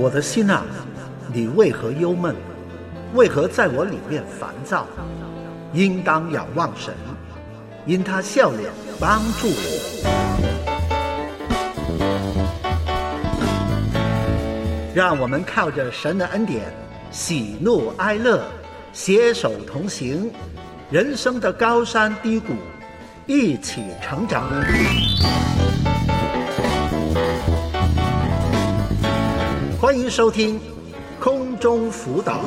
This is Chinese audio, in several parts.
我的心啊，你为何忧闷？为何在我里面烦躁？应当仰望神，因他笑脸帮助我。让我们靠着神的恩典，喜怒哀乐，携手同行，人生的高山低谷，一起成长。欢迎收听空中辅导。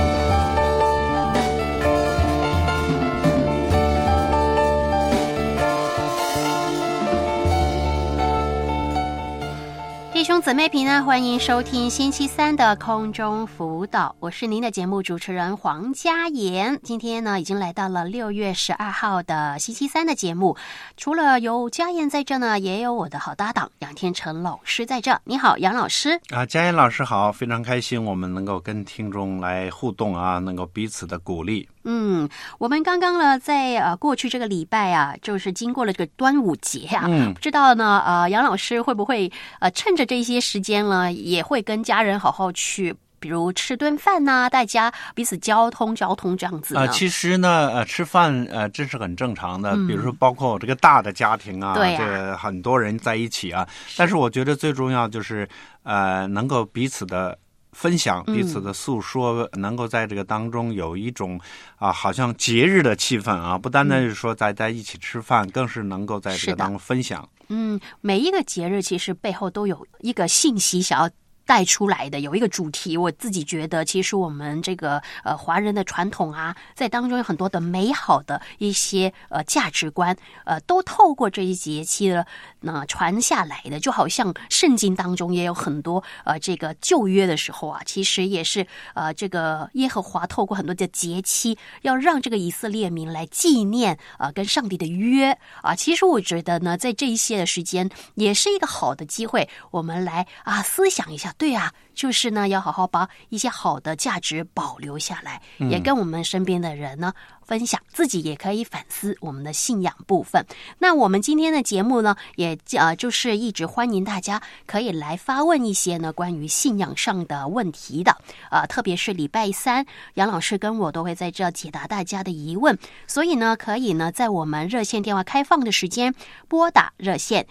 弟兄姊妹平安，欢迎收听星期三的空中辅导，我是您的节目主持人黄嘉妍。今天呢，已经来到了6月12号的星期三的节目。除了有嘉妍在这呢，也有我的好搭档杨天成老师在这。你好，杨老师。 嘉妍老师好，非常开心我们能够跟听众来互动啊，能够彼此的鼓励。 我们刚刚呢，在过去这个礼拜啊，就是经过了这个端午节啊，不知道呢，杨老师会不会趁着这些时间呢，也会跟家人好好去，比如吃顿饭呐，大家彼此交通这样子呢？ 其实呢，吃饭这是很正常的，比如说包括这个大的家庭啊， 对啊， 这很多人在一起啊，但是我觉得最重要就是能够彼此的分享，彼此的诉说，能够在这个当中有一种好像节日的气氛啊，不单单是说在一起吃饭，更是能够在这个当中分享。 每一个节日其实背后都有一个信息想要带出来的，有一个主题。我自己觉得其实我们这个华人的传统啊，在当中有很多的美好的一些价值观都透过这一节气的传下来的。就好像圣经当中也有很多这个旧约的时候啊，其实也是这个耶和华透过很多的节期要让这个以色列民来纪念跟上帝的约啊。其实我觉得呢，在这一些的时间也是一个好的机会，我们来思想一下。对啊，就是呢，要好好把一些好的价值保留下来，也跟我们身边的人呢分享，自己也可以反思我们的信仰部分。那我们今天的节目呢，也就是一直欢迎大家可以来发问一些呢关于信仰上的问题的，特别是礼拜三，杨老师跟我都会在这解答大家的疑问，所以呢，可以呢在我们热线电话开放的时间拨打热线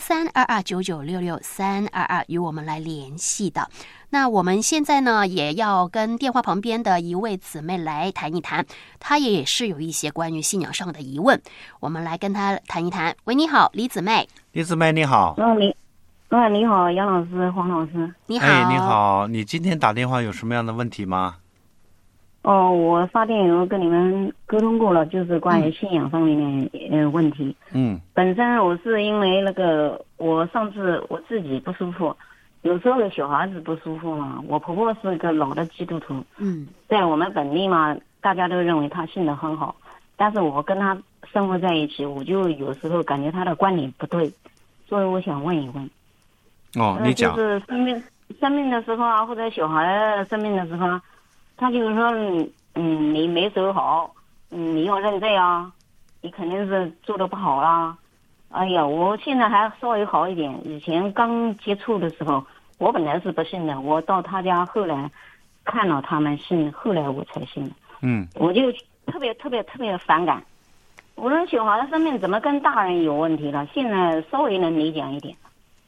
132299663222与我们来联系的。那我们现在呢，也要跟电话旁边的一位姊妹来谈一谈，她也是有一些关于信仰上的疑问，我们来跟她谈一谈。喂，你好，李姊妹。 李姊妹你好。 你好，杨老师，黄老师。 你好。 你好，你今天打电话有什么样的问题吗？ 我发电邮跟你们沟通过了，就是关于信仰方面的问题。本身我是因为我上次我自己不舒服，有时候小孩子不舒服嘛，我婆婆是个老的基督徒，在我们本地嘛，大家都认为她信得很好，但是我跟她生活在一起，我就有时候感觉她的观点不对，所以我想问一问。 你讲。 就是生病的时候啊，或者小孩生病的时候啊，他就是说，你没守好，你要认罪啊，你肯定是做得不好啦。哎呀，我现在还稍微好一点。以前刚接触的时候，我本来是不信的，我到他家后来看到他们信，后来我才信的。我就特别反感。我说小孩的生命怎么跟大人有问题了？现在稍微能理解一点。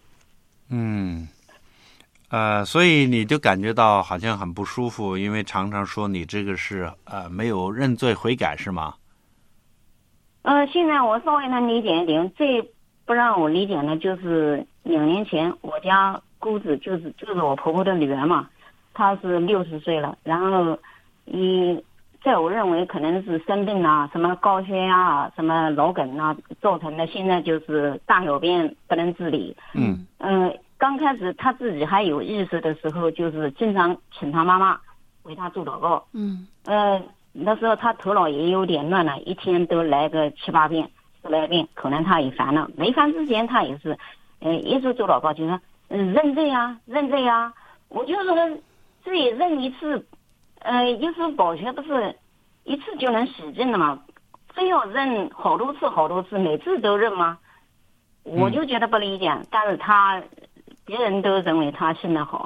所以你就感觉到好像很不舒服，因为常常说你这个是没有认罪悔改是吗？ 现在我稍微能理解一点，最不让我理解的就是2年前我家姑子就是我婆婆的女儿嘛，她是60岁了，然后在我认为可能是生病啊，什么高血压啊，什么脑梗啊造成的，现在就是大小便不能自理。刚开始她自己还有意识的时候，就是经常请她妈妈为她做祷告。那时候他头脑也有点乱了，一天都来个7、8遍、10来遍，可能他也烦了。没烦之前他也是，一直做祷告，就说认罪啊，认罪啊。我就说自己认一次，有时候保全不是一次就能洗净的嘛，非要认好多次，每次都认吗？我就觉得不理解。但是别人都认为他信得好，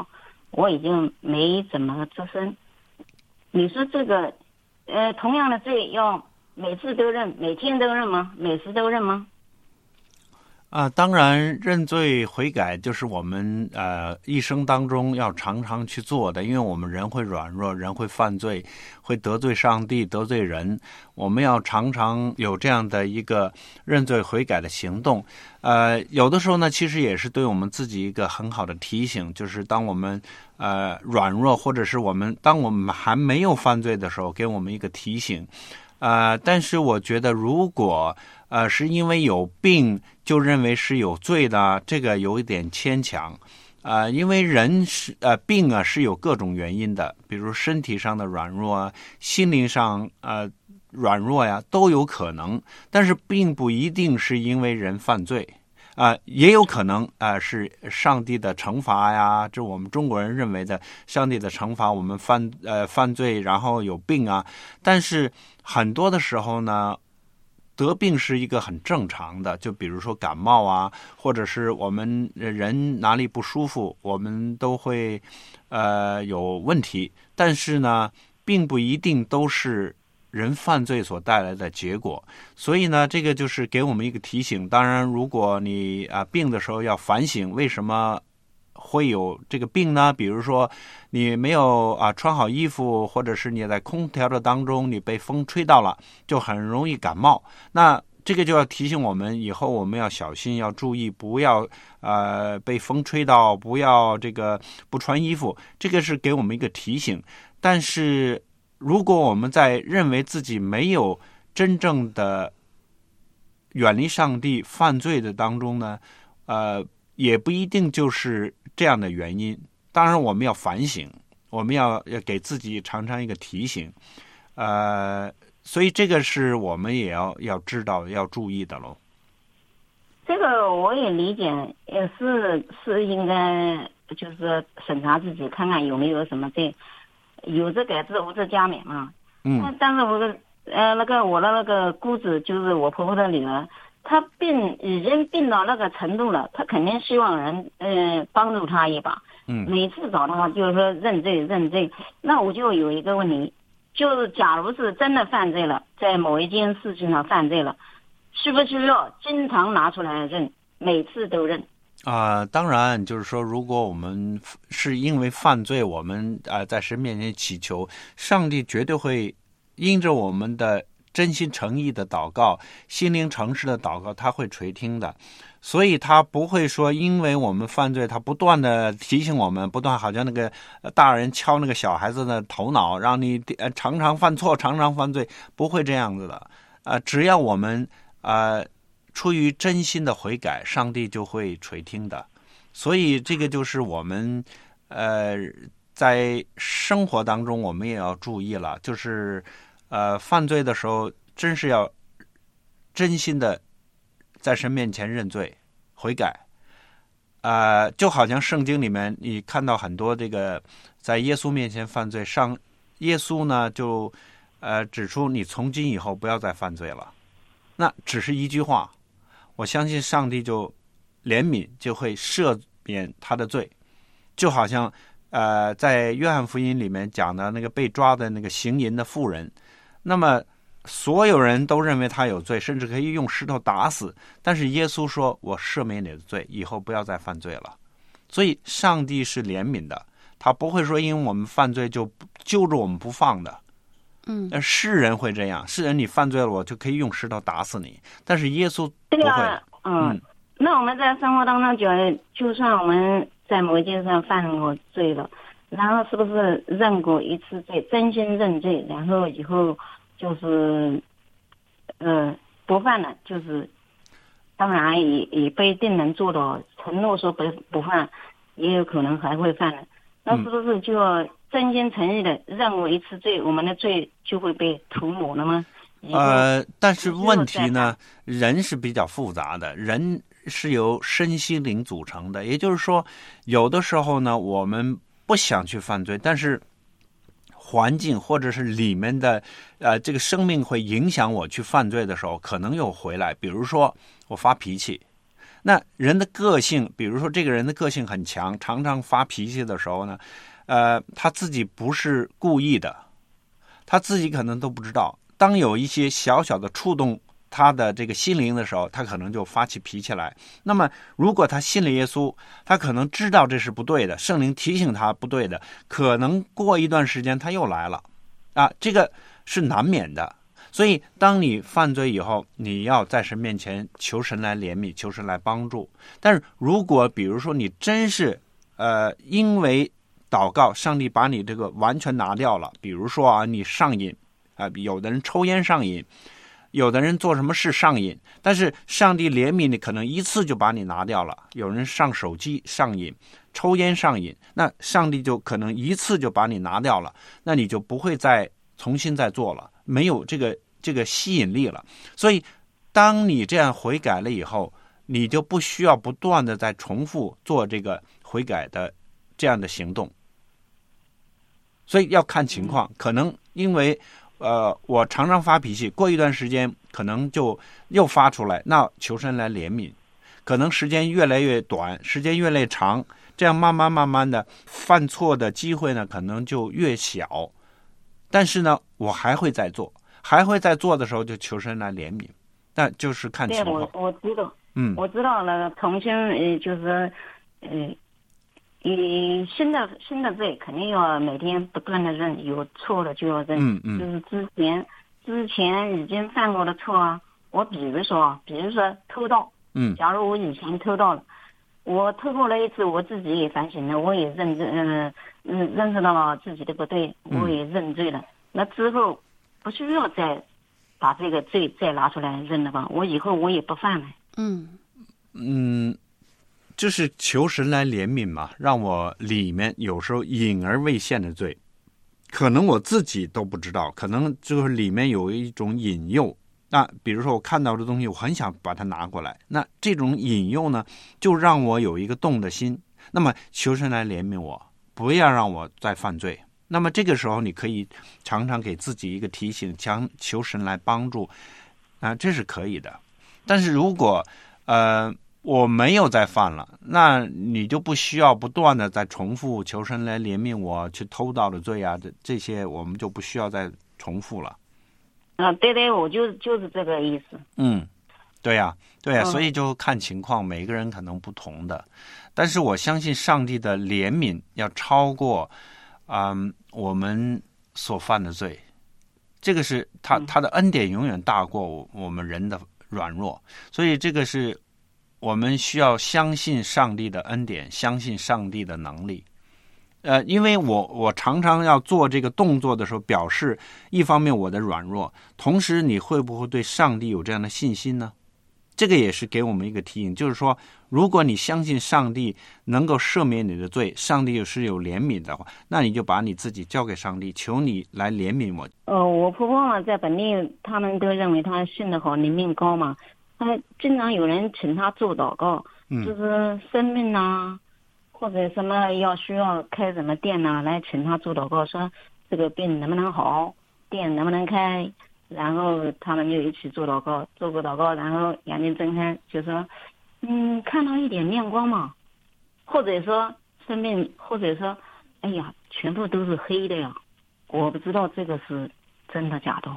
我已经没怎么自身。你说这个，同样的罪要每次都认，每天都认吗？每时都认吗？ 当然，认罪悔改就是我们一生当中要常常去做的，因为我们人会软弱，人会犯罪，会得罪上帝，得罪人，我们要常常有这样的一个认罪悔改的行动。有的时候呢，其实也是对我们自己一个很好的提醒，就是当我们软弱，或者是当我们还没有犯罪的时候，给我们一个提醒。但是我觉得如果是因为有病就认为是有罪的，这个有一点牵强。因为人病是有各种原因的，比如身体上的软弱，心灵上软弱呀，都有可能。但是并不一定是因为人犯罪。也有可能是上帝的惩罚呀，这我们中国人认为的上帝的惩罚，我们犯罪然后有病啊。但是很多的时候呢，得病是一个很正常的，就比如说感冒啊，或者是我们人哪里不舒服，我们都会有问题。但是呢，并不一定都是人犯罪所带来的结果。所以呢，这个就是给我们一个提醒。当然，如果你病的时候要反省为什么会有这个病呢？比如说你没有穿好衣服，或者是你在空调的当中你被风吹到了，就很容易感冒。那这个就要提醒我们，以后我们要小心，要注意，不要被风吹到，不要不穿衣服。这个是给我们一个提醒。但是如果我们在认为自己没有真正的远离上帝犯罪的当中呢，也不一定就是这样的原因。当然我们要反省，我们要给自己常常一个提醒。所以这个是我们也要知道要注意的咯。 这个我也理解，也是应该就是审查自己，看看有没有什么罪，有则改之，无则加勉嘛。但是我的那个姑子，就是我婆婆的女儿，她已经病到那个程度了，她肯定希望人帮助她一把。每次找她就是说认罪。那我就有一个问题，就是假如是真的犯罪了，在某一件事情上犯罪了，需不需要经常拿出来认，每次都认？ 当然，就是说，如果我们是因为犯罪，我们在神面前祈求，上帝绝对会因着我们的真心诚意的祷告，心灵诚实的祷告，他会垂听的。所以他不会说因为我们犯罪，他不断的提醒我们，不断好像那个大人敲那个小孩子的头脑，让你常常犯错，常常犯罪，不会这样子的。只要我们出于真心的悔改，上帝就会垂听的。所以这个就是我们在生活当中我们也要注意了，就是犯罪的时候真是要真心的在神面前认罪悔改。就好像圣经里面你看到很多这个在耶稣面前犯罪，耶稣呢就指出你从今以后不要再犯罪了。那只是一句话，我相信上帝就怜悯，就会赦免他的罪。就好像在约翰福音里面讲的那个被抓的那个行淫的妇人，那么所有人都认为他有罪，甚至可以用石头打死，但是耶稣说我赦免你的罪，以后不要再犯罪了。所以上帝是怜悯的，他不会说因为我们犯罪就揪着我们不放的。世人会这样，世人你犯罪了，我就可以用石头打死你，但是耶稣不会。 那我们在生活当中就算我们在某一件事上犯过罪了，然后是不是认过一次罪，真心认罪，然后以后就是不犯了，就是当然也不一定能做到承诺说不犯，也有可能还会犯的。那是不是就要真心诚意的认过一次罪，我们的罪就会被涂抹了吗？ 但是问题呢，人是比较复杂的，人是由身心灵组成的，也就是说有的时候呢我们不想去犯罪，但是环境或者是里面的这个生命会影响我去犯罪的时候，可能又回来。比如说我发脾气， 那人的个性，比如说这个人的个性很强，常常发脾气的时候呢，他自己不是故意的，他自己可能都不知道。当有一些小小的触动他的这个心灵的时候，他可能就发起脾气来。那么如果他信了耶稣，他可能知道这是不对的，圣灵提醒他不对的，可能过一段时间他又来了啊，这个是难免的。所以当你犯罪以后，你要在神面前求神来怜悯，求神来帮助。但是如果比如说你真是因为祷告上帝把你这个完全拿掉了，比如说啊你上瘾有的人抽烟上瘾，有的人做什么事上瘾，但是上帝怜悯你，可能一次就把你拿掉了。有人上手机上瘾，抽烟上瘾，那上帝就可能一次就把你拿掉了，那你就不会再重新再做了，没有这个吸引力了。所以当你这样悔改了以后，你就不需要不断的在重复做这个悔改的这样的行动。所以要看情况，可能因为我常常发脾气，过一段时间可能就又发出来，那求神来怜悯。可能时间越来越短，时间越来越长，这样慢慢的犯错的机会呢可能就越小。但是呢我还会再做的时候就求神来怜悯，那就是看情况。 对，我知道，我知道了。同性就是新的罪肯定要每天不断的认，有错了就要认。就是之前已经犯过的错啊，我比如说偷盗，假如我以前偷盗了，我偷过了一次，我自己也反省了，我也认识到了自己的不对，我也认罪了。那之后不需要再把这个罪再拿出来认了吧？我以后我也不犯了。 就是求神来怜悯嘛，让我里面有时候隐而未现的罪，可能我自己都不知道，可能就是里面有一种引诱。那比如说我看到的东西，我很想把它拿过来，那这种引诱呢，就让我有一个动的心。那么求神来怜悯我，不要让我再犯罪。那么这个时候你可以常常给自己一个提醒，求神来帮助这是可以的。但是如果我没有再犯了，那你就不需要不断的再重复求神来怜悯我去偷盗的罪啊，这些我们就不需要再重复了。 对，我就是这个意思。 对呀，所以就看情况，每个人可能不同的。但是我相信上帝的怜悯要超过我们所犯的罪，这个是他的恩典永远大过我们人的软弱，所以这个是我们需要相信上帝的恩典，相信上帝的能力。因为我常常要做这个动作的时候，表示一方面我的软弱，同时你会不会对上帝有这样的信心呢？这个也是给我们一个提醒，就是说如果你相信上帝能够赦免你的罪，上帝是有怜悯的话，那你就把你自己交给上帝，求你来怜悯我。 我婆婆嘛，在本地他们都认为她信得好，灵命高嘛，她经常有人请她做祷告，就是生病啊或者什么需要开什么店啊，来请她做祷告，说这个病能不能好，店能不能开，然后他们就一起做祷告，做过祷告，然后眼睛睁开就说看到一点亮光嘛，或者说生病，或者说哎呀全部都是黑的呀，我不知道这个是真的假的。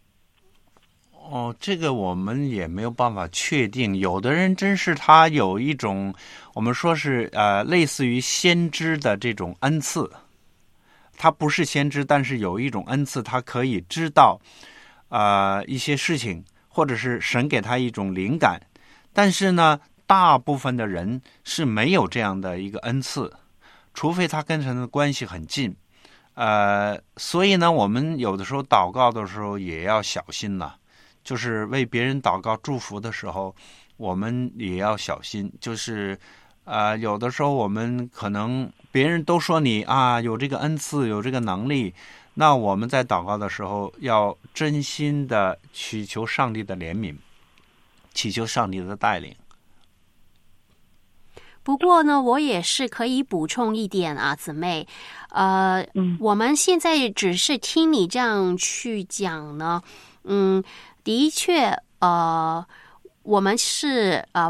这个我们也没有办法确定，有的人真是他有一种我们说是类似于先知的这种恩赐，他不是先知，但是有一种恩赐，他可以知道一些事情，或者是神给他一种灵感。但是呢大部分的人是没有这样的一个恩赐，除非他跟神的关系很近。所以呢我们有的时候祷告的时候也要小心了，就是为别人祷告祝福的时候我们也要小心，就是有的时候我们可能别人都说你有这个恩赐，有这个能力，那我们在祷告的时候要真心的祈求上帝的怜悯，祈求上帝的带领。 不过呢我也是可以补充一点姊妹，我们现在只是听你这样去讲呢，的确我们是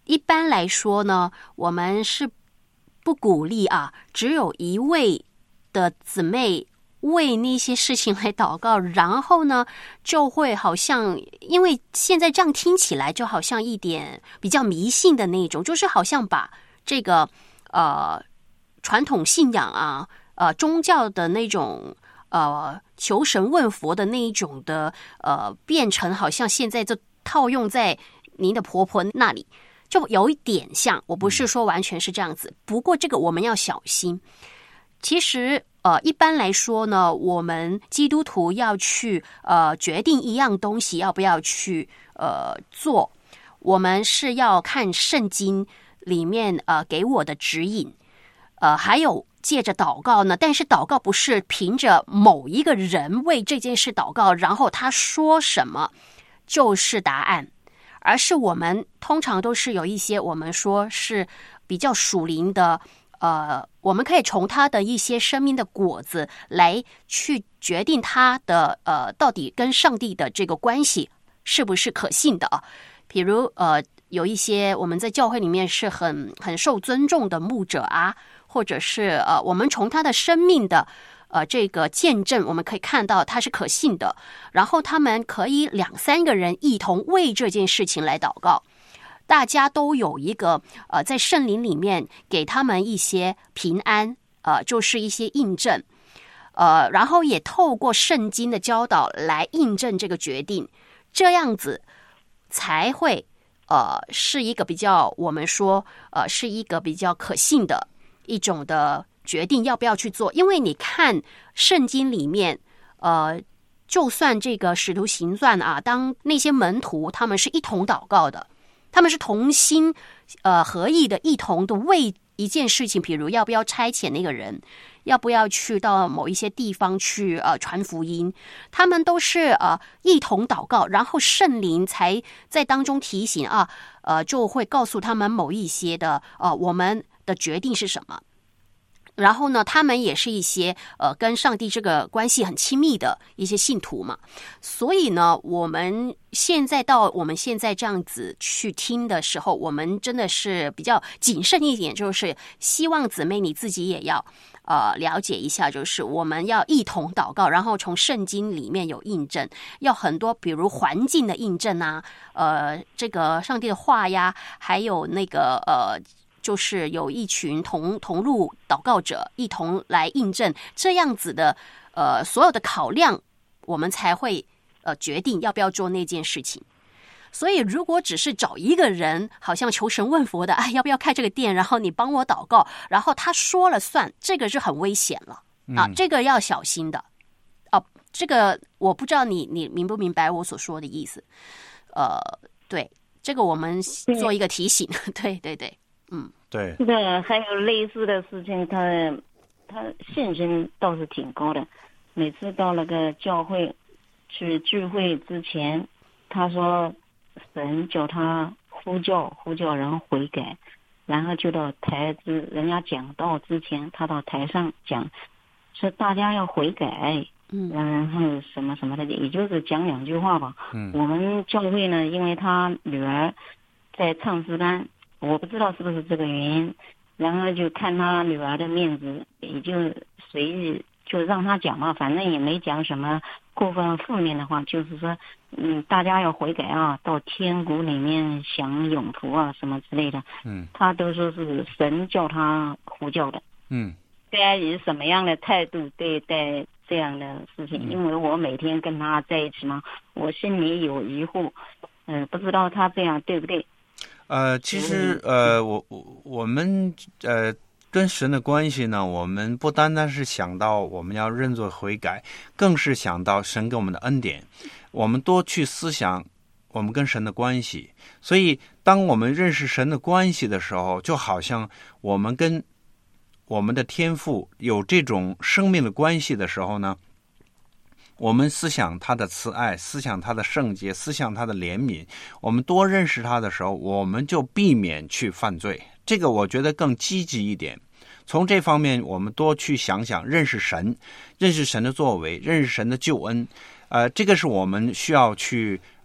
一般来说呢，我们是不鼓励只有一位的姊妹为那些事情来祷告，然后呢就会好像，因为现在这样听起来就好像一点比较迷信的那种，就是好像把这个传统信仰宗教的那种求神问佛的那一种的变成好像现在就套用在您的婆婆那里，就有一点像。我不是说完全是这样子，不过这个我们要小心。其实一般来说呢，我们基督徒要去决定一样东西要不要去做，我们是要看圣经里面给我的指引，还有借着祷告呢。但是祷告不是凭着某一个人为这件事祷告，然后他说什么就是答案，而是我们通常都是有一些我们说是比较属灵的我们可以从他的一些生命的果子来去决定他的到底跟上帝的这个关系是不是可信的啊。比如有一些我们在教会里面是很受尊重的牧者或者是我们从他的生命的这个见证，我们可以看到他是可信的，然后他们可以2-3个人一同为这件事情来祷告，大家都有一个在圣灵里面给他们一些平安，就是一些印证，然后也透过圣经的教导来印证这个决定，这样子才会是一个比较我们说是一个比较可信的一种的决定要不要去做。因为你看圣经里面就算这个使徒行传当那些门徒他们是一同祷告的，他们是同心合意的一同的为一件事情，比如要不要差遣那个人，要不要去到某一些地方去传福音，他们都是一同祷告，然后圣灵才在当中提醒就会告诉他们某一些的我们的决定是什么。然后呢，他们也是一些跟上帝这个关系很亲密的一些信徒嘛，所以呢，我们现在这样子去听的时候，我们真的是比较谨慎一点，就是希望姊妹你自己也要了解一下，就是我们要一同祷告，然后从圣经里面有印证，要很多比如环境的印证这个上帝的话呀，还有那个就是有一群同路祷告者一同来印证，这样子的所有的考量，我们才会决定要不要做那件事情。所以如果只是找一个人好像求神问佛的要不要开这个店，然后你帮我祷告，然后他说了算，这个是很危险了这个要小心的这个我不知道你明不明白我所说的意思。对，这个我们做一个提醒对对对， 对， 这个还有类似的事情，他信心倒是挺高的。每次到那个教会去聚会之前，他说神叫他呼叫人悔改，然后就到人家讲道之前，他到台上讲，说大家要悔改，然后什么什么的，也就是讲2句话吧。我们教会呢，因为他女儿在唱诗班，我不知道是不是这个原因，然后就看他女儿的面子，也就随意就让他讲嘛，反正也没讲什么过分负面的话，就是说大家要悔改到天国里面享永福什么之类的。他都说是神叫他呼叫的。该以什么样的态度对待这样的事情？因为我每天跟他在一起嘛，我心里有疑惑，不知道他这样对不对。 其实我们跟神的关系呢，我们不单单是想到我们要认罪悔改，更是想到神给我们的恩典，我们多去思想我们跟神的关系。所以当我们认识神的关系的时候，就好像我们跟我们的天父有这种生命的关系的时候呢，我们思想他的慈爱，思想他的圣洁，思想他的怜悯，我们多认识他的时候，我们就避免去犯罪。这个我觉得更积极一点。从这方面我们多去想想，认识神的作为，认识神的救恩，这个是我们需要去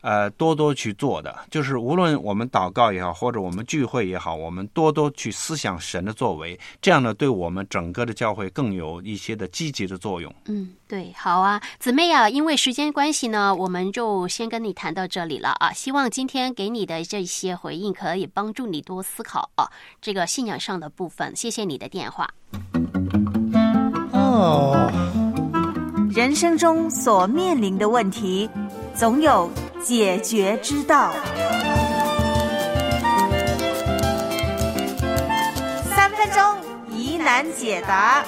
多多去做的，就是无论我们祷告也好，或者我们聚会也好，我们多多去思想神的作为，这样呢，对我们整个的教会更有一些的积极的作用。 对，好啊，姊妹啊，因为时间关系呢，我们就先跟你谈到这里了啊。希望今天给你的这些回应可以帮助你多思考啊，这个信仰上的部分。谢谢你的电话。 人生中所面临的问题，总有解决之道。3分钟疑难解答。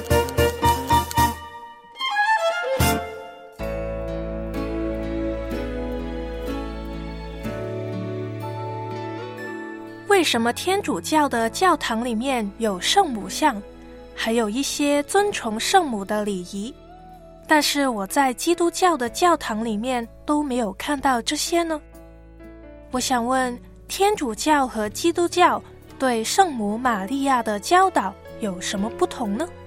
为什么天主教的教堂里面有圣母像，还有一些尊崇圣母的礼仪，但是我在基督教的教堂里面都没有看到这些呢？我想问，天主教和基督教对圣母玛利亚的教导有什么不同呢？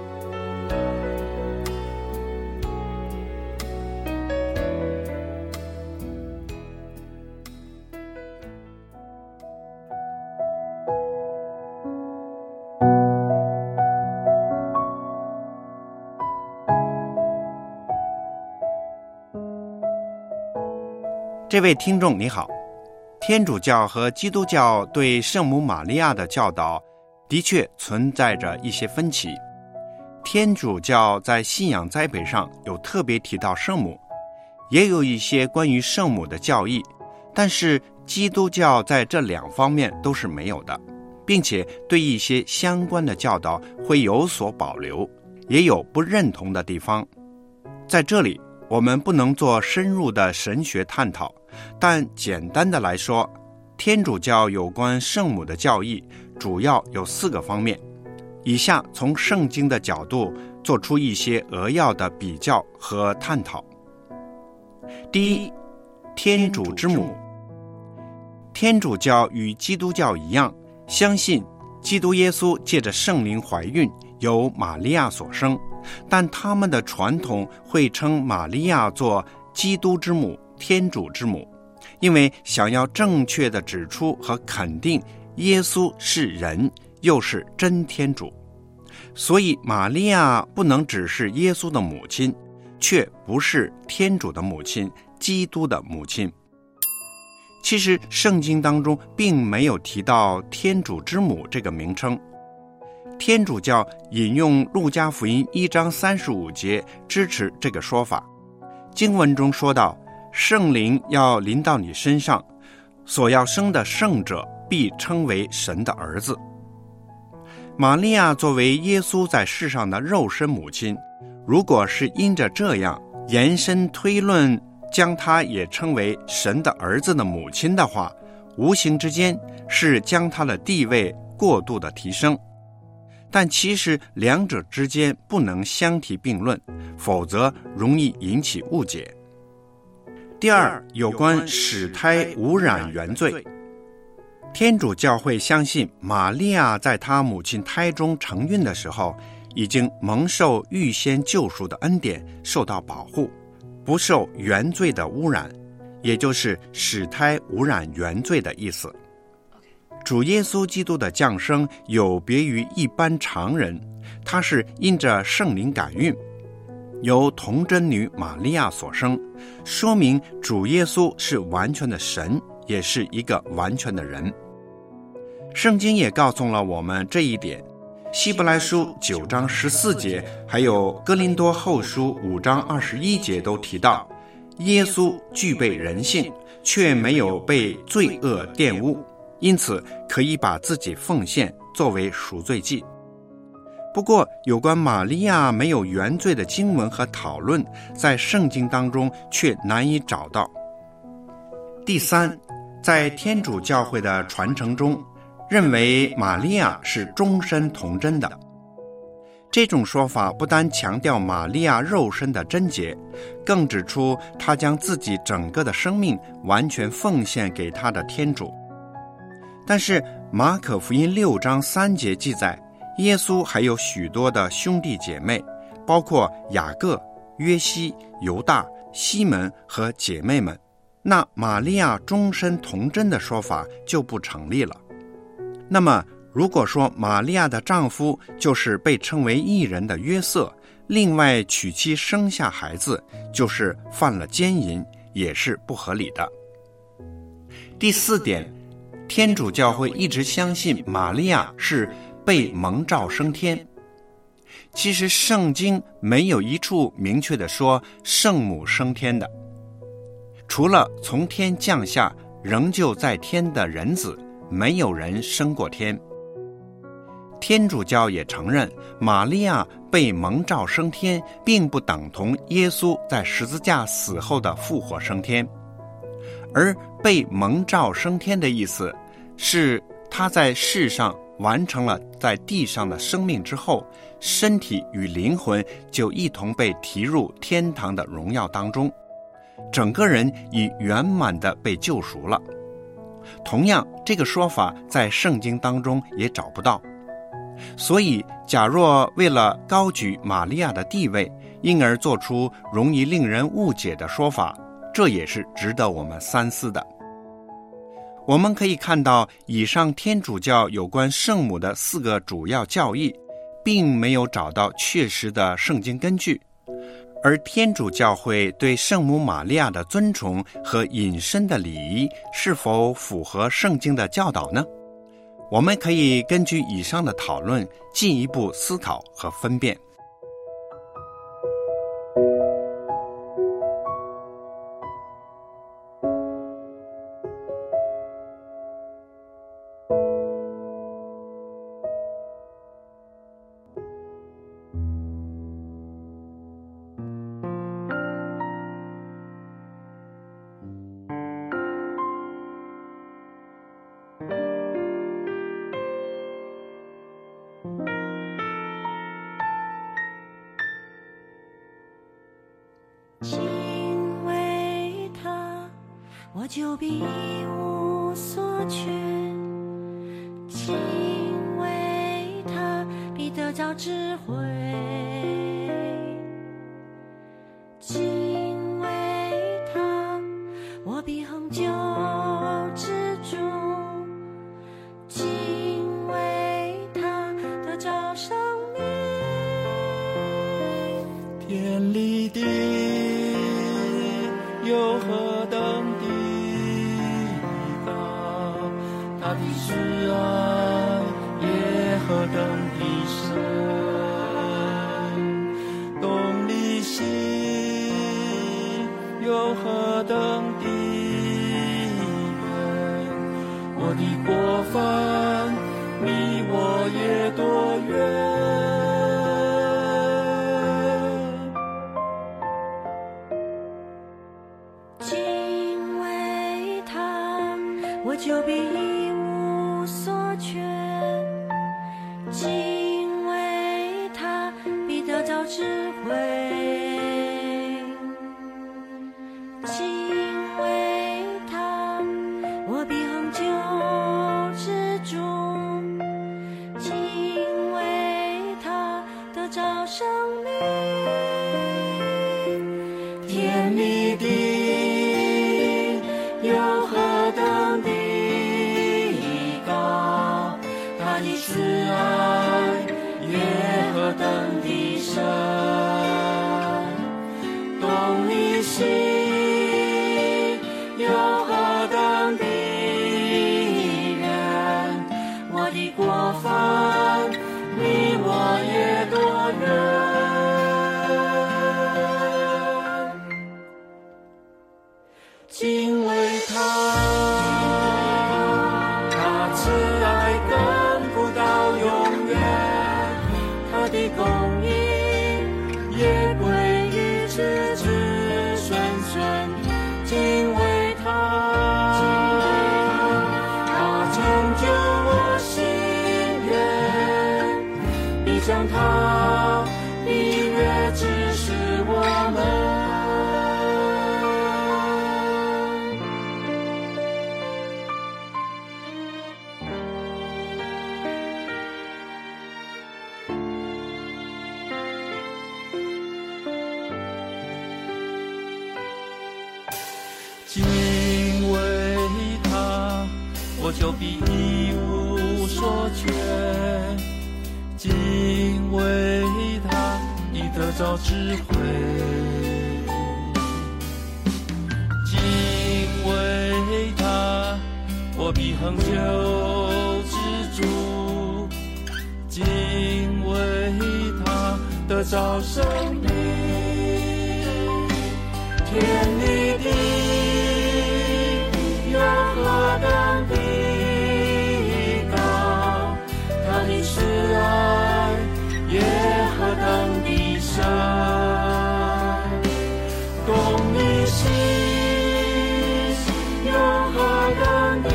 这位听众你好，天主教和基督教对圣母玛利亚的教导的确存在着一些分歧。天主教在信仰栽培上有特别提到圣母，也有一些关于圣母的教义，但是基督教在这2方面都是没有的，并且对一些相关的教导会有所保留，也有不认同的地方。在这里我们不能做深入的神学探讨，但简单的来说，天主教有关圣母的教义主要有4个方面。以下从圣经的角度做出一些扼要的比较和探讨。第一，天主之母。天主教与基督教一样，相信基督耶稣借着圣灵怀孕，由玛利亚所生，但他们的传统会称玛利亚做基督之母、天主之母，因为想要正确地指出和肯定耶稣是人，又是真天主。所以玛利亚不能只是耶稣的母亲，却不是天主的母亲，基督的母亲。其实圣经当中并没有提到天主之母这个名称。天主教引用路加福音1章35节支持这个说法。经文中说到，圣灵要临到你身上，所要生的圣者必称为神的儿子。玛利亚作为耶稣在世上的肉身母亲，如果是因着这样延伸推论，将她也称为神的儿子的母亲的话，无形之间是将她的地位过度的提升。但其实2者之间不能相提并论，否则容易引起误解。第二，有关使胎无染原罪。天主教会相信玛利亚在她母亲胎中承孕的时候，已经蒙受预先救赎的恩典，受到保护，不受原罪的污染，也就是使胎无染原罪的意思。主耶稣基督的降生有别于一般常人，他是因着圣灵感孕，由童贞女玛利亚所生，说明主耶稣是完全的神，也是一个完全的人。圣经也告诉了我们这一点，希伯来书9章14节，还有哥林多后书5章21节都提到，耶稣具备人性，却没有被罪恶玷污，因此可以把自己奉献作为赎罪祭。不过有关玛利亚没有原罪的经文和讨论，在圣经当中却难以找到。第三，在天主教会的传承中，认为玛利亚是终身童贞的。这种说法不单强调玛利亚肉身的贞洁，更指出她将自己整个的生命完全奉献给她的天主。但是马可福音6章3节记载，耶稣还有许多的兄弟姐妹，包括雅各、约西、犹大、西门和姐妹们。 那玛利亚终身童贞的说法就不成立了。那么如果说玛利亚的丈夫就是被称为义人的约瑟，另外娶妻生下孩子，就是犯了奸淫，也是不合理的。第4点，天主教会一直相信玛利亚是被蒙召升天。其实圣经没有一处明确的说圣母升天的，除了从天降下仍旧在天的人子，没有人升过天。天主教也承认玛利亚被蒙召升天并不等同耶稣在十字架死后的复活升天，而被蒙召升天的意思是他在世上完成了在地上的生命之后，身体与灵魂就一同被提入天堂的荣耀当中，整个人已圆满地被救赎了。同样，这个说法在圣经当中也找不到。所以假若为了高举玛利亚的地位，因而做出容易令人误解的说法，这也是值得我们三思的。我们可以看到以上天主教有关圣母的4个主要教义并没有找到确实的圣经根据，而天主教会对圣母玛利亚的尊崇和引申的礼仪是否符合圣经的教导呢？我们可以根据以上的讨论进一步思考和分辨。 因为他，我就必一无所缺；因为他，必得着智慧；因为他，我必恒久知足；因为他，得着生命。 天立地有何等的高，他的慈爱也何等的深，东离西有何等的远，我的过犯你我也多远。 我就必一无所缺，因为他必得着智慧；因为他，我必恒久知足；因为他得着生命。天立地有何等的慈爱也何等的深，东离西有何等的远，我的过犯离我也多远。因为他慈爱到永远，他的公义也归于子子孙孙。因为他成就我心愿，必将他的约指示我们。 今求必一无所缺，敬畏他，以得着智慧。敬畏他，我必恒久知足。敬畏他，得着生命。天立地，有何等的高，他的慈爱也何等的深。公义心有何等的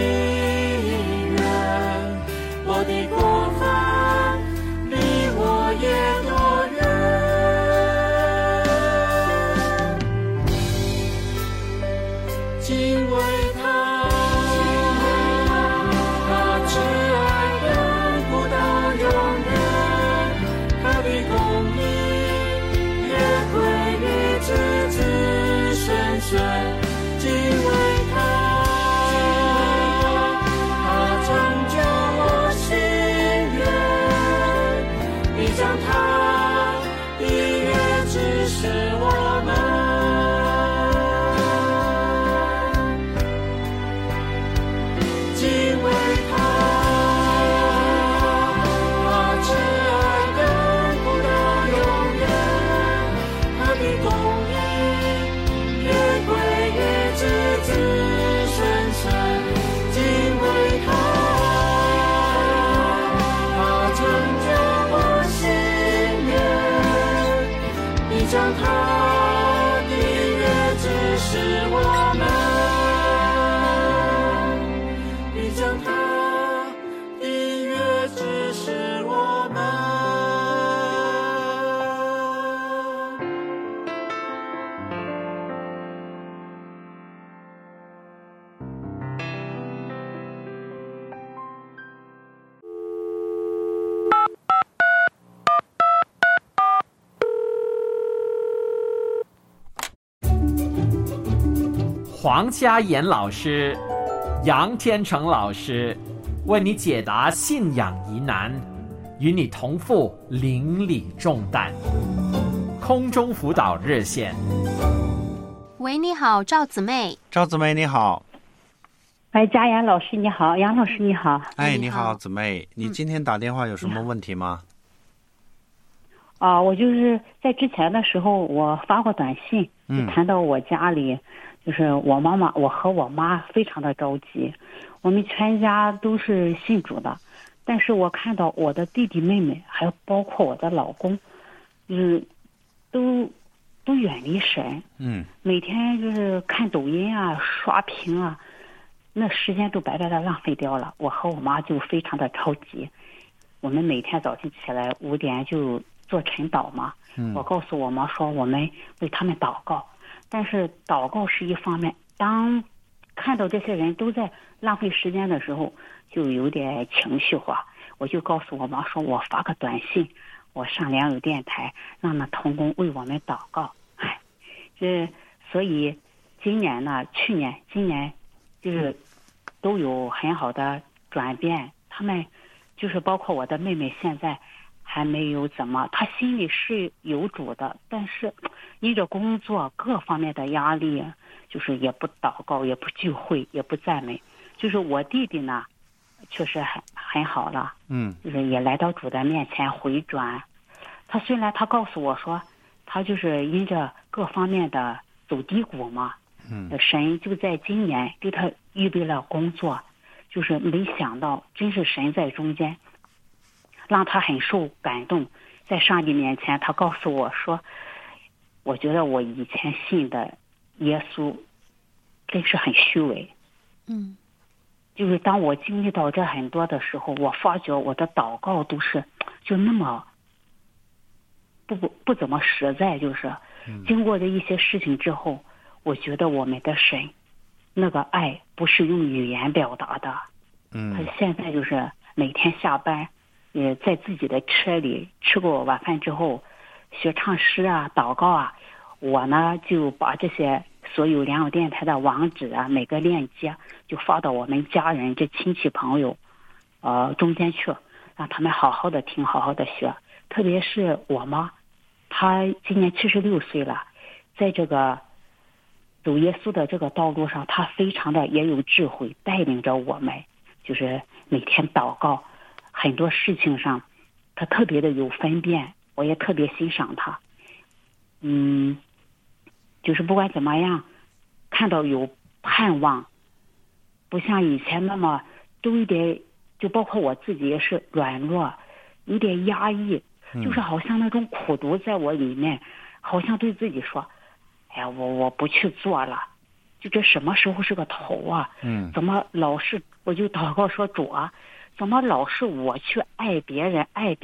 远，我的过犯离我也多远。敬畏他，他慈爱永不到永远，他的公义也归于子子孙孙。敬畏他，他成就我心愿，你将他的约指示我们。将他的约指示我们，你将他的约指示我们。 黄嘉言老师、杨天成老师为你解答信仰疑难，与你同负邻里重担。空中辅导热线。 喂，你好，赵姊妹。 赵姊妹你好。 哎，嘉言老师你好，杨老师你好。 哎，你好，姊妹，你今天打电话有什么问题吗？ 我就是在之前的时候，我发过短信，就谈到我家里。就是我妈妈，我和我妈非常的着急，我们全家都是信主的，但是我看到我的弟弟妹妹，还有包括我的老公，都远离神，每天就是看抖音啊、刷屏啊，那时间都白白的浪费掉了。我和我妈就非常的着急，我们每天早晨起来5点就做晨祷嘛，我告诉我妈说我们为他们祷告。但是祷告是一方面，当看到这些人都在浪费时间的时候，就有点情绪化。我就告诉我妈说，我发个短信，我上良友电台，让那同工为我们祷告。所以今年呢，去年、今年就是都有很好的转变。他们就是包括我的妹妹，现在还没有怎么，他心里是有主的，但是因着工作各方面的压力，就是也不祷告，也不聚会，也不赞美。就是我弟弟呢，确实很好了，就是也来到主的面前回转。他虽然他告诉我说，他就是因着各方面的走低谷嘛，神就在今年给他预备了工作，就是没想到真是神在中间。让他很受感动，在上帝面前，他告诉我说，我觉得我以前信的耶稣真是很虚伪。就是当我经历到这很多的时候，我发觉我的祷告都是就那么不怎么实在。就是经过这一些事情之后，我觉得我们的神那个爱不是用语言表达的。他现在就是每天下班在自己的车里吃过晚饭之后学唱诗啊、祷告啊，我呢就把这些所有良友电台的网址啊，每个链接就发到我们家人这亲戚朋友中间去，让他们好好的听，好好的学。特别是我妈，她今年76岁了，在这个走耶稣的这个道路上，她非常的也有智慧，带领着我们，就是每天祷告，很多事情上她特别的有分辨，我也特别欣赏她。就是不管怎么样，看到有盼望，不像以前那么都有点，就包括我自己也是软弱，有点压抑，就是好像那种苦毒在我里面，好像对自己说，哎呀，我不去做了，就这什么时候是个头啊？怎么老是我就祷告说主啊，怎么老是我去爱别人，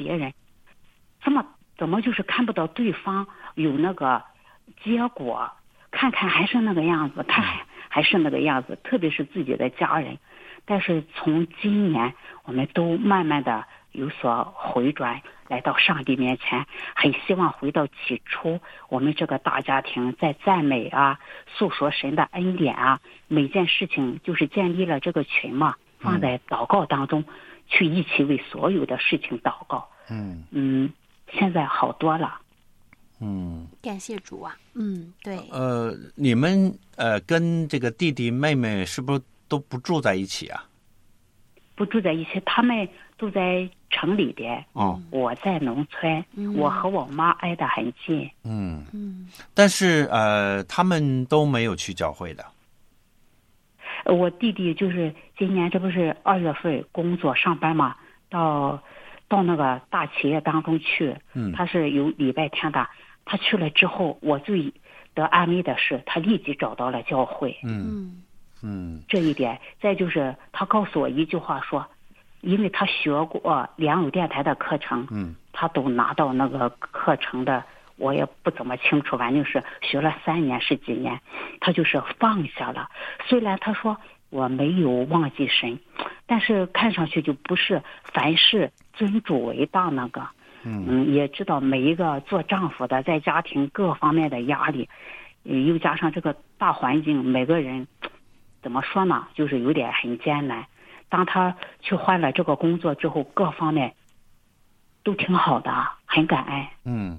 怎么就是看不到对方有那个结果，看还是那个样子，还是那个样子，特别是自己的家人。但是从今年我们都慢慢的有所回转，来到上帝面前，很希望回到起初我们这个大家庭，在赞美啊，诉说神的恩典啊，每件事情就是建立了这个群嘛，放在祷告当中，去一起为所有的事情祷告。现在好多了。 感谢主啊。对。 你们跟这个弟弟妹妹是不是都不住在一起啊？ 不住在一起，他们都在城里边。我在农村，我和我妈挨得很近。 但是他们都没有去教会的。 我弟弟就是今年这不是2月份工作上班嘛，到那个大企业当中去，他是有礼拜天的。他去了之后，我最得安慰的是，他立即找到了教会。这一点。再就是他告诉我一句话说，因为他学过良友电台的课程，他都拿到那个课程的，我也不怎么清楚，反正是学了3年是几年，他就是放下了。虽然他说我没有忘记神，但是看上去就不是凡事尊主为大那个。也知道每一个做丈夫的在家庭各方面的压力，又加上这个大环境，每个人怎么说呢，就是有点很艰难。当他去换了这个工作之后，各方面都挺好的，很感恩。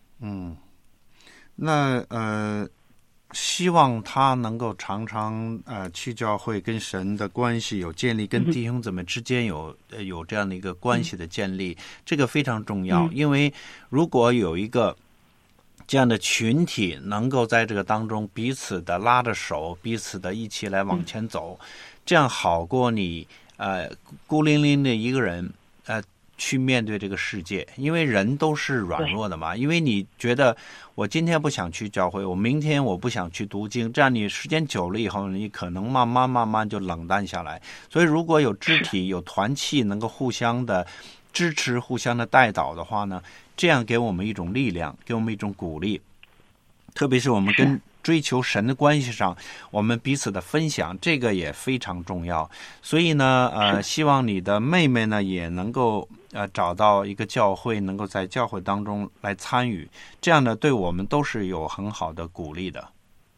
那希望他能够常常去教会，跟神的关系有建立，跟弟兄姊妹之间有这样的一个关系的建立，这个非常重要。因为如果有一个这样的群体能够在这个当中彼此的拉着手，彼此的一起来往前走，这样好过你孤零零的一个人去面对这个世界。因为人都是软弱的嘛，因为你觉得我今天不想去教会，我明天我不想去读经，这样你时间久了以后，你可能慢慢就冷淡下来。所以如果有肢体有团契能够互相的支持，互相的带导的话呢，这样给我们一种力量，给我们一种鼓励。特别是我们跟追求神的关系上，我们彼此的分享，这个也非常重要。所以呢希望你的妹妹呢也能够找到一个教会，能够在教会当中来参与，这样呢对我们都是有很好的鼓励的。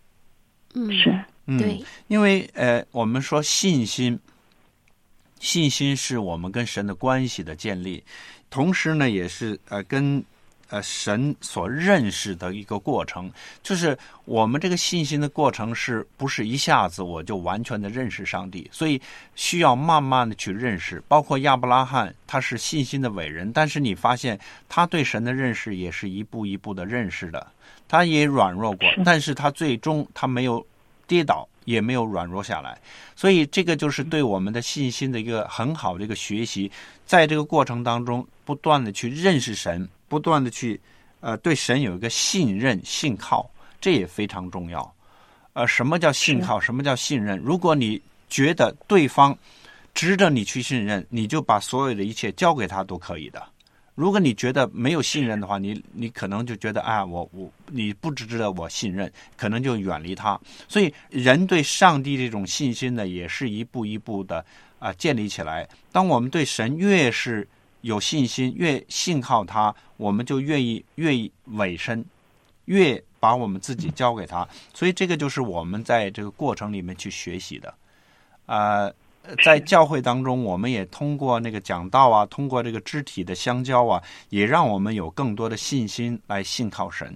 对。 因为我们说信心是我们跟神的关系的建立，同时呢也是跟神所认识的一个过程。就是我们这个信心的过程是不是一下子我就完全的认识上帝，所以需要慢慢的去认识。包括亚伯拉罕，他是信心的伟人，但是你发现他对神的认识也是一步一步的认识的，他也软弱过，但是他最终他没有跌倒，也没有软弱下来。所以这个就是对我们的信心的一个很好的一个学习，在这个过程当中不断的去认识神，不断的去对神有一个信任信靠，这也非常重要。什么叫信靠，什么叫信任？如果你觉得对方值得你去信任，你就把所有的一切交给他都可以的。如果你觉得没有信任的话，你可能就觉得你不值得我信任，可能就远离他。所以人对上帝这种信心呢，也是一步一步的建立起来。当我们对神越是有信心，越信靠他，我们就越委身，越把我们自己交给他。所以这个就是我们在这个过程里面去学习的。在教会当中，我们也通过那个讲道啊，通过这个肢体的相交啊，也让我们有更多的信心来信靠神。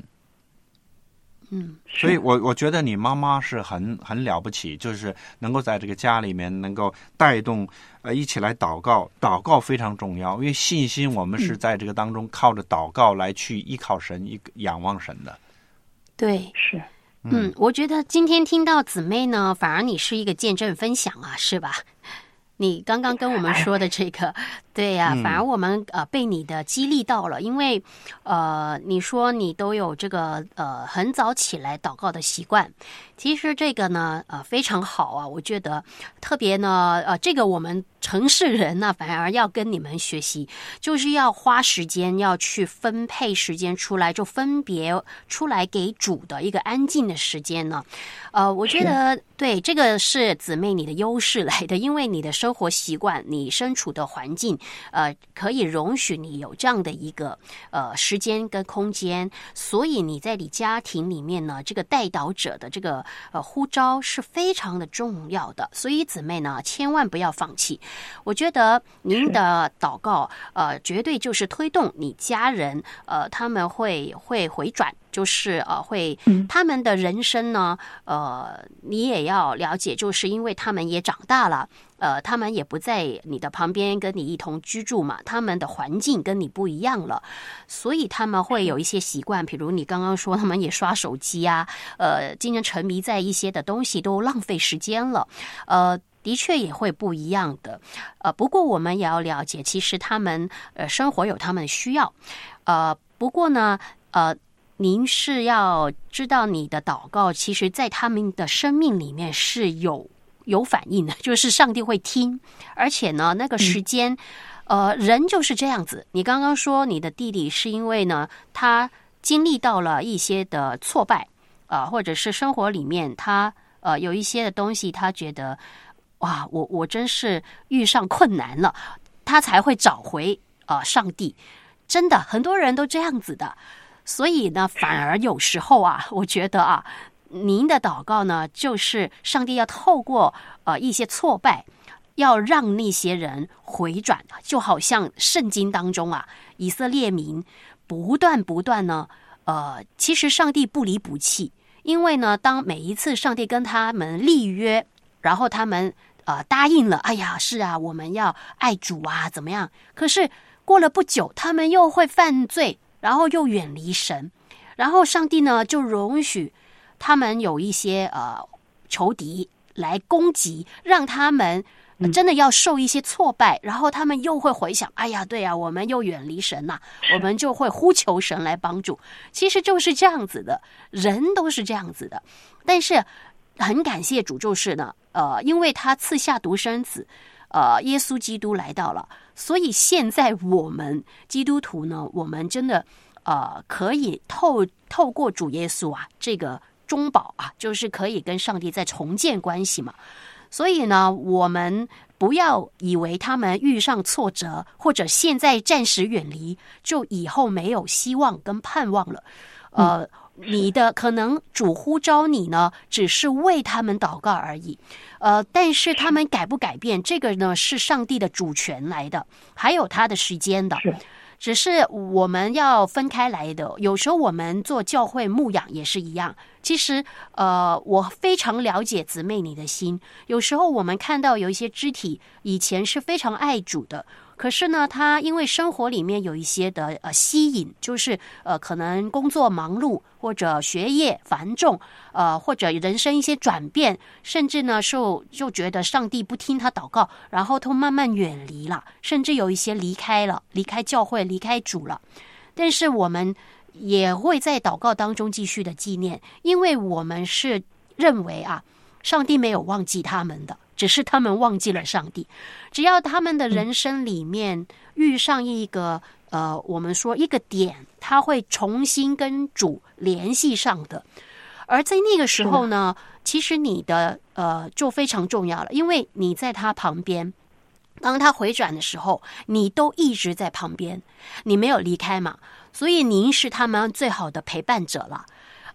所以我觉得你妈妈是很了不起，就是能够在这个家里面能够带动一起来祷告。祷告非常重要，因为信心我们是在这个当中靠着祷告来去依靠神，仰望神的。 对， 是。 我觉得今天听到姊妹呢，反而你是一个见证分享啊，是吧？你刚刚跟我们说的这个，对呀，反而我们被你的激励到了，因为你说你都有这个很早起来祷告的习惯，其实这个呢非常好啊，我觉得特别呢这个我们城市人呢反而要跟你们学习，就是要花时间要去分配时间出来，就分别出来给主的一个安静的时间呢。我觉得对，这个是姊妹你的优势来的，因为你的生活习惯，你身处的环境可以容许你有这样的一个时间跟空间，所以你在你家庭里面呢，这个代祷者的这个呼召是非常的重要的，所以姊妹呢千万不要放弃。我觉得您的祷告绝对就是推动你家人他们会回转，就是会他们的人生呢你也要了解，就是因为他们也长大了，他们也不在你的旁边跟你一同居住嘛，他们的环境跟你不一样了，所以他们会有一些习惯，比如你刚刚说他们也刷手机啊，经常沉迷在一些的东西，都浪费时间了，的确也会不一样的。不过我们也要了解，其实他们生活有他们的需要，不过呢您是要知道你的祷告其实在他们的生命里面是有反应的，就是上帝会听，而且呢那个时间人就是这样子。你刚刚说你的弟弟是因为呢他经历到了一些的挫败或者是生活里面他有一些的东西，他觉得哇我真是遇上困难了，他才会找回上帝。真的很多人都这样子的，所以呢反而有时候我觉得您的祷告呢就是上帝要透过一些挫败要让那些人回转，就好像圣经当中以色列民不断呢其实上帝不离不弃，因为呢当每一次上帝跟他们立约，然后他们答应了，哎呀是啊我们要爱主怎么样，可是过了不久他们又会犯罪，然后又远离神，然后上帝呢就容许他们有一些仇敌来攻击，让他们真的要受一些挫败，然后他们又会回想，哎呀对啊我们又远离神我们就会呼求神来帮助。其实就是这样子的，人都是这样子的，但是很感谢主，就是呢因为他赐下独生子耶稣基督来到了，所以现在我们基督徒呢，我们真的可以透过主耶稣这个中保就是可以跟上帝再重建关系嘛。所以呢我们不要以为他们遇上挫折或者现在暂时远离就以后没有希望跟盼望了。你的可能主呼召你呢只是为他们祷告而已，但是他们改不改变，这个呢是上帝的主权来的，还有他的时间的，只是我们要分开来的。有时候我们做教会牧养也是一样，其实我非常了解姊妹你的心，有时候我们看到有一些肢体以前是非常爱主的，可是呢他因为生活里面有一些的吸引，就是可能工作忙碌或者学业繁重，或者人生一些转变，甚至呢就觉得上帝不听他祷告，然后都慢慢远离了，甚至有一些离开教会，离开主了。但是我们也会在祷告当中继续的纪念，因为我们是认为上帝没有忘记他们的，只是他们忘记了上帝。只要他们的人生里面遇上一个我们说一个点，他会重新跟主联系上的。而在那个时候呢，其实你的就非常重要了，因为你在他旁边，当他回转的时候，你都一直在旁边，你没有离开嘛，所以您是他们最好的陪伴者了。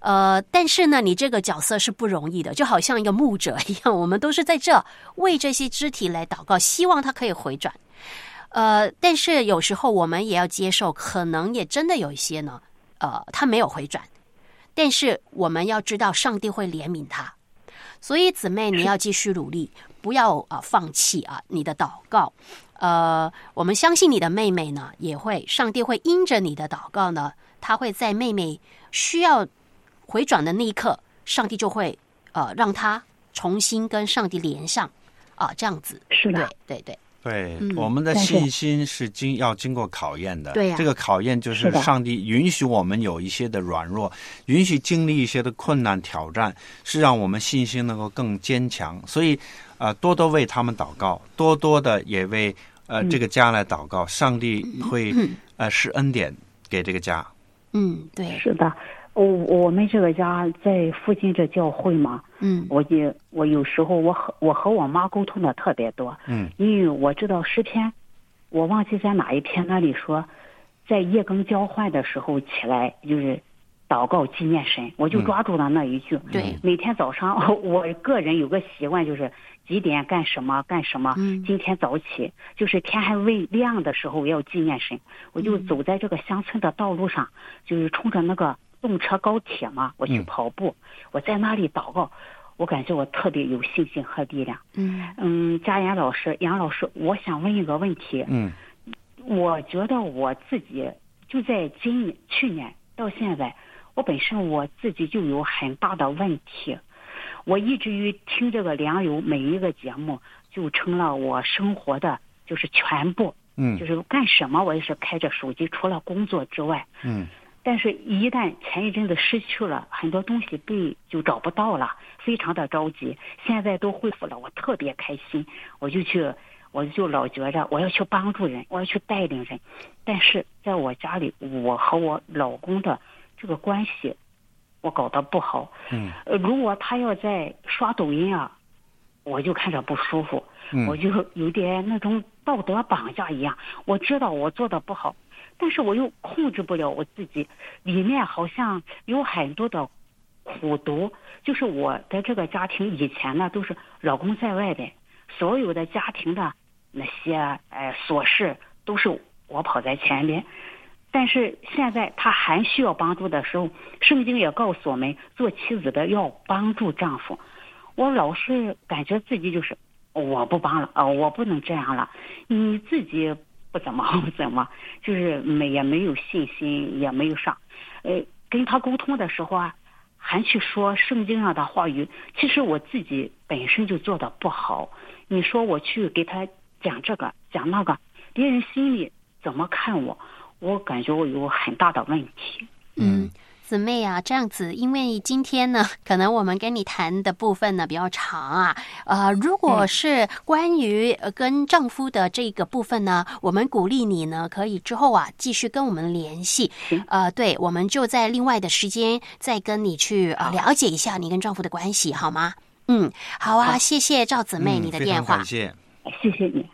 但是呢，你这个角色是不容易的，就好像一个牧者一样，我们都是在这为这些肢体来祷告，希望它可以回转。但是有时候我们也要接受，可能也真的有一些呢，他没有回转，但是我们要知道上帝会怜悯他，所以姊妹你要继续努力，不要放弃你的祷告。我们相信你的妹妹呢，也会，上帝会因着你的祷告呢，他会在妹妹需要回转的那一刻，上帝就会让她重新跟上帝连上这样子。 是的， 对，我们的信心是要经过考验的。 对呀， 这个考验就是上帝允许我们有一些的软弱，允许经历一些的困难挑战，是让我们信心能够更坚强。所以多多为他们祷告，多多的也为这个家来祷告，上帝会施恩典给这个家。 对， 是的。我们这个家在附近这教会嘛，我有时候我和我妈沟通的特别多，因为我知道诗篇，我忘记在哪一篇那里说，在夜更交换的时候起来就是祷告纪念神，我就抓住了那一句。 对， 每天早上我个人有个习惯，就是几点干什么，今天早起就是天还未亮的时候要纪念神，我就走在这个乡村的道路上，就是冲着那个动车高铁嘛，我去跑步，我在那里祷告，我感觉我特别有信心和力量。佳妍老师、杨老师，我想问一个问题。我觉得我自己就在去年到现在，我本身我自己就有很大的问题。我一直于听这个良友每一个节目，就成了我生活的就是全部。就是干什么我也是开着手机，除了工作之外。但是一旦前一阵子失去了很多东西，就找不到了，非常的着急。现在都恢复了，我特别开心，我就老觉着我要去帮助人，我要去带领人。但是在我家里，我和我老公的这个关系我搞得不好。如果他要在刷抖音我就看着不舒服，我就有点那种道德绑架一样。我知道我做的不好，但是我又控制不了我自己，里面好像有很多的苦毒。就是我的这个家庭以前呢都是老公在外边，所有的家庭的那些琐事都是我跑在前边。但是现在他还需要帮助的时候，圣经也告诉我们，做妻子的要帮助丈夫。我老是感觉自己就是我不帮了我不能这样了，你自己不怎么，就是也没有信心，也没有上。跟他沟通的时候还去说圣经上的话语，其实我自己本身就做的不好。你说我去给他讲这个讲那个，别人心里怎么看我？我感觉我有很大的问题。 姊妹这样子，因为今天呢，可能我们跟你谈的部分呢比较长如果是关于跟丈夫的这个部分呢，我们鼓励你呢，可以之后继续跟我们联系。对，我们就在另外的时间再跟你去了解一下你跟丈夫的关系，好吗？好谢谢赵姊妹你的电话， 谢谢你。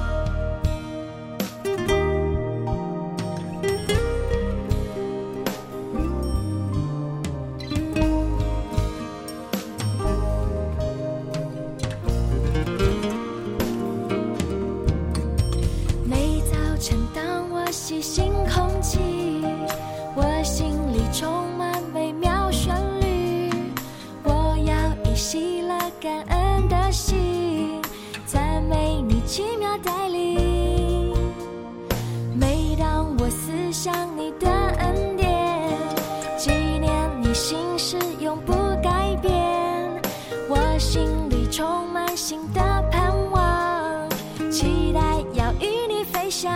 吸新空气，我心里充满美妙旋律，我要以喜乐感恩的心赞美你奇妙带领。每当我思想你的恩典，纪念你心事永不改变，我心里充满新的盼望，期待要与你飞翔。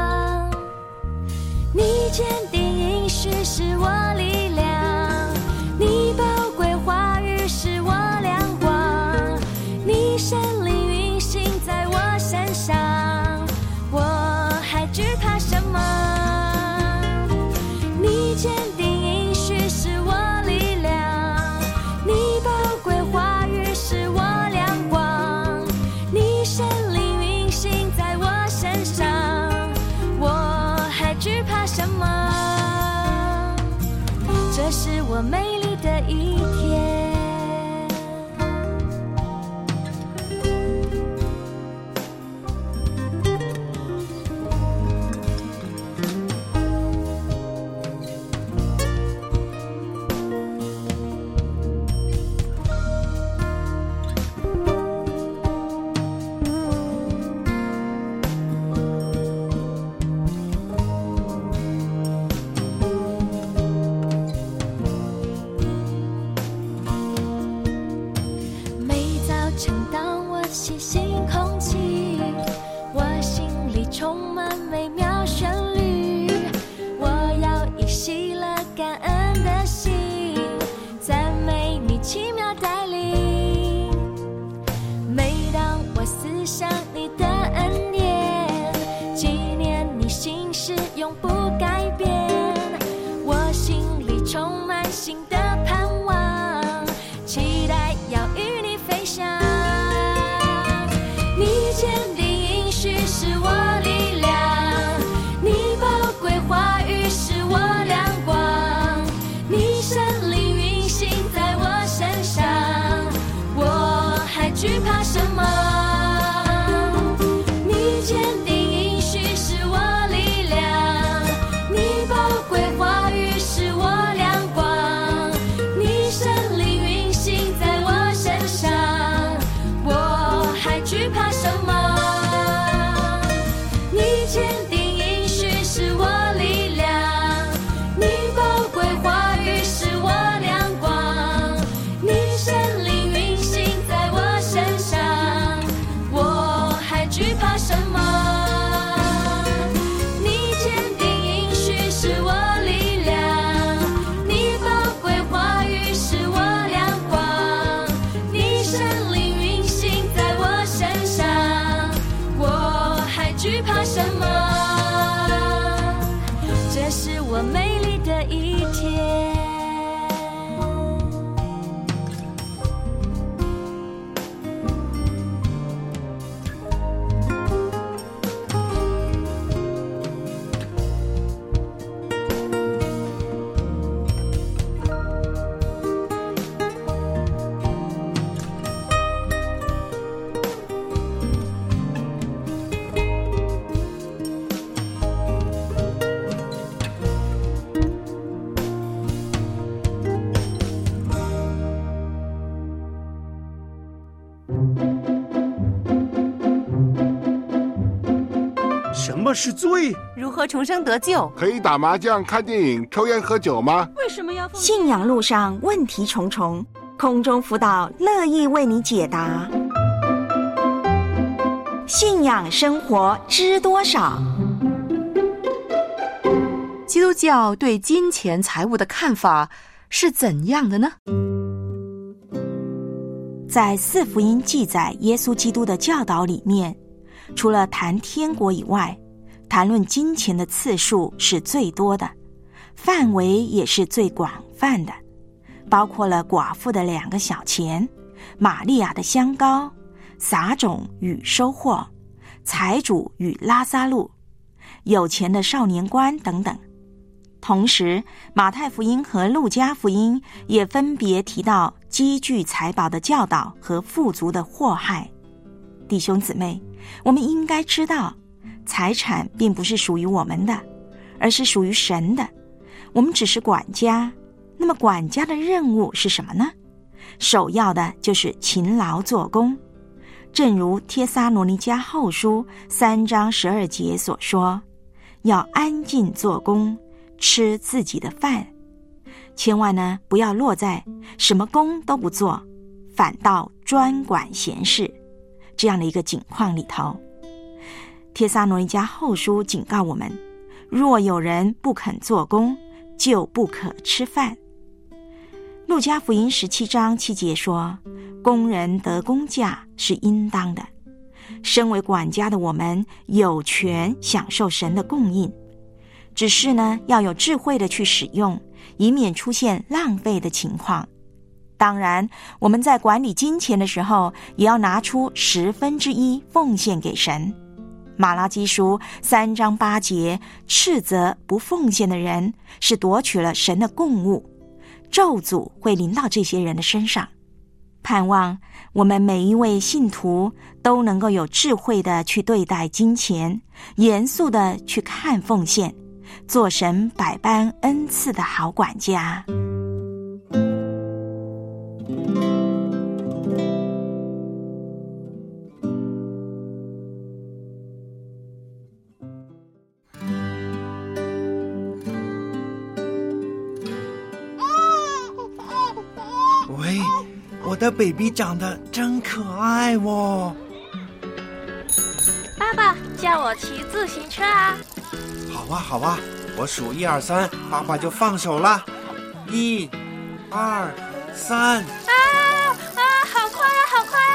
你坚定应许是我力量，你宝贵话语是我亮光，你神灵运行在我身上，我还惧怕什么？你坚定应许是我力量，你宝贵话语是我亮光，你神灵运行在我身上，我还惧怕什么？这是我美丽的的一天。 吸新空气，我心里充满美妙旋律。我要以喜乐感恩的心，赞美你奇妙带领。每当我思想你的恩典，纪念你心事永不改变，我心里充满新的盼望，期待要与你飞翔。你坚定应许是我力量，你宝贵话语是我亮光，你神灵运行在我身上，我还惧怕什么？你坚定应许是我力量，你宝贵话语是我亮光，你神灵运行在我身上，我还惧怕什么？你坚定应许是我力量，你宝贵话语是我亮光，你神灵运行在我身上，我还惧怕什么？你坚定应许是我力量，你宝贵话语是我亮光，你神灵运行在我身上，我还惧怕什么？这是我美丽的一天。 什么是罪？ 如何重生得救？ 可以打麻将、看电影、抽烟喝酒吗？ 为什么要信仰路上问题重重，空中辅导乐意为你解答。信仰生活知多少？ 基督教对金钱财物的看法是怎样的呢？ 在四福音记载耶稣基督的教导里面，除了谈天国以外，谈论金钱的次数是最多的，范围也是最广泛的，包括了寡妇的2个小钱、玛利亚的香膏、撒种与收获、财主与拉撒路、有钱的少年官等等。同时，马太福音和路加福音也分别提到积聚财宝的教导和富足的祸害。弟兄姊妹，我们应该知道，财产并不是属于我们的，而是属于神的。我们只是管家，那么管家的任务是什么呢？首要的就是勤劳做工。正如帖撒罗尼迦后书3章12节所说，要安静做工，吃自己的饭。千万呢，不要落在什么工都不做，反倒专管闲事这样的一个境况里头。帖撒罗尼迦后书警告我们，若有人不肯做工，就不可吃饭。路加福音17章7节说，工人得工价是应当的。身为管家的我们有权享受神的供应，只是呢，要有智慧的去使用，以免出现浪费的情况。当然，我们在管理金钱的时候，也要拿出1/10奉献给神。马拉基书3章8节，斥责不奉献的人是夺取了神的供物。 咒诅会临到这些人的身上。盼望我们每一位信徒都能够有智慧的去对待金钱，严肃的去看奉献，做神百般恩赐的好管家。 喂，我的 baby 长得真可爱哦。 爸爸，叫我骑自行车啊。 好啊好啊，我数1、2、3，爸爸就放手了。1、2、3。 好快啊好快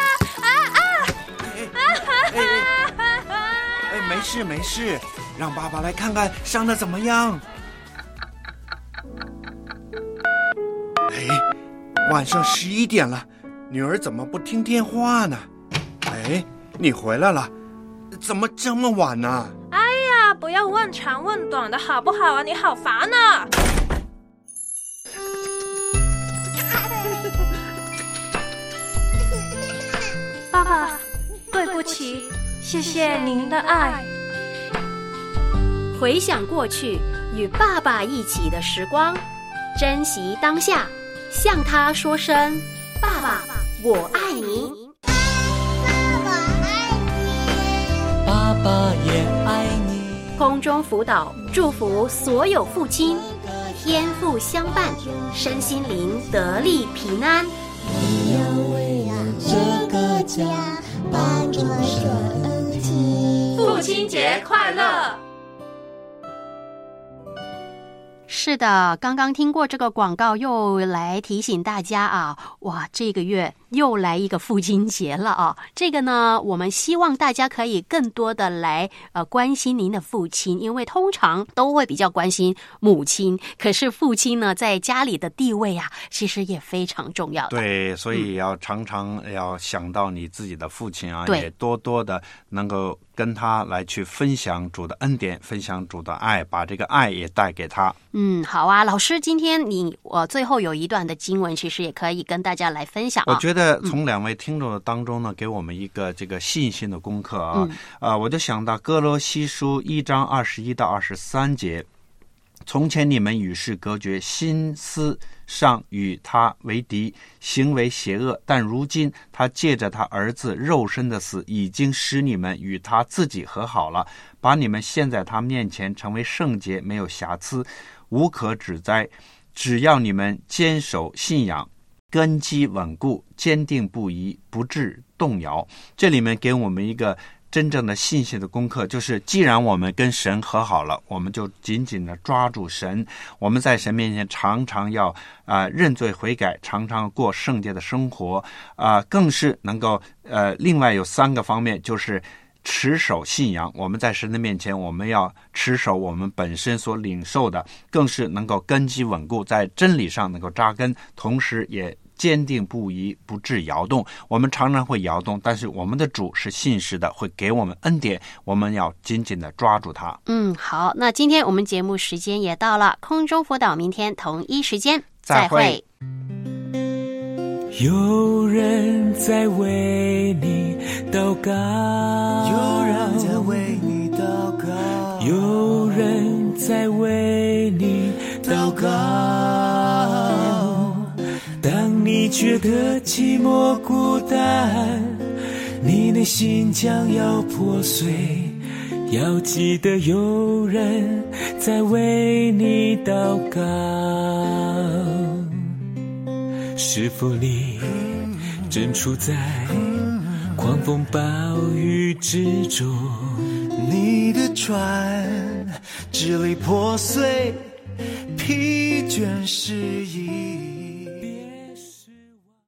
啊！ 没事没事，让爸爸来看看伤得怎么样。晚上11点了，女儿怎么不听电话呢？你回来了，怎么这么晚呢？ 哎呀，不要问长问短的好不好啊？你好烦啊！爸爸，对不起，谢谢您的爱。 回想过去与爸爸一起的时光，珍惜当下，向他说声爸爸我爱你。 爸爸也爱你。 空中辅导祝福所有父亲天父相伴，身心灵得力平安。 你要为这个家帮助身体。 父亲节快乐！ 是的，刚刚听过这个广告，又来提醒大家啊，哇，这个月又来一个父亲节了啊！这个呢，我们希望大家可以更多的来关心您的父亲，因为通常都会比较关心母亲，可是父亲呢，在家里的地位啊，其实也非常重要的。 对，所以要常常要想到你自己的父亲啊，也多多的能够跟他来去分享主的恩典，分享主的爱，把这个爱也带给他。 好啊，老师，今天你最后有一段的经文，其实也可以跟大家来分享啊。 我觉得从2位听众的当中呢，给我们一个这个信心的功课啊。我就想到哥罗西书1章21到23节。从前你们与世隔绝，心思上与他为敌，行为邪恶，但如今他借着他儿子肉身的死，已经使你们与他自己和好了，把你们献在他面前，成为圣洁，没有瑕疵，无可指摘。只要你们坚守信仰，根基稳固，坚定不移，不致动摇。这里面给我们一个真正的信心的功课，就是既然我们跟神和好了，我们就紧紧的抓住神，我们在神面前常常要认罪悔改，常常过圣洁的生活更是能够另外有3个方面，就是持守信仰，我们在神的面前，我们要持守我们本身所领受的，更是能够根基稳固，在真理上能够扎根，同时也坚定不移，不致摇动。我们常常会摇动，但是我们的主是信实的，会给我们恩典，我们要紧紧的抓住它。 好，那今天我们节目时间也到了，空中辅导明天同一时间再会。 有人在为你祷告， 有人在为你祷告， 有人在为你祷告。当你觉得寂寞孤单，你的心将要破碎，要记得有人在为你祷告。是否你正处在狂风暴雨之中？ 你的船支离破碎，疲倦失意。